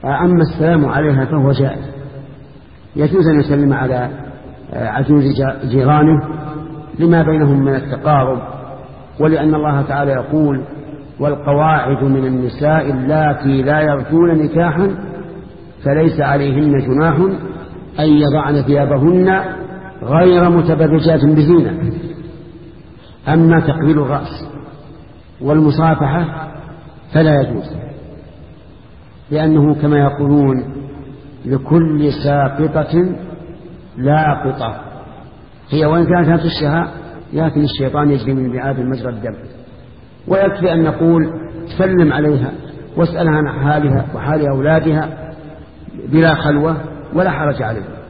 أما السلام عليها فهو جائز، يجوز أن يسلم على عجوز جيرانه لما بينهم من التقارب، ولأن الله تعالى يقول: والقواعد من النساء اللاتي لا يرجون نكاحا فليس عليهن جناح أن يضعن ثيابهن غير متبرجات بزينة. أما تقبيل الرأس والمصافحة فلا يجوز، لأنه كما يقولون: لكل ساقطة لاقطة. هي وإن كانت هتشها لكن الشيطان يجري من بعاد مجرى الدم. ويكفي أن نقول: سلم عليها واسألها عن حالها وحال أولادها بلا خلوة ولا حرج عليه.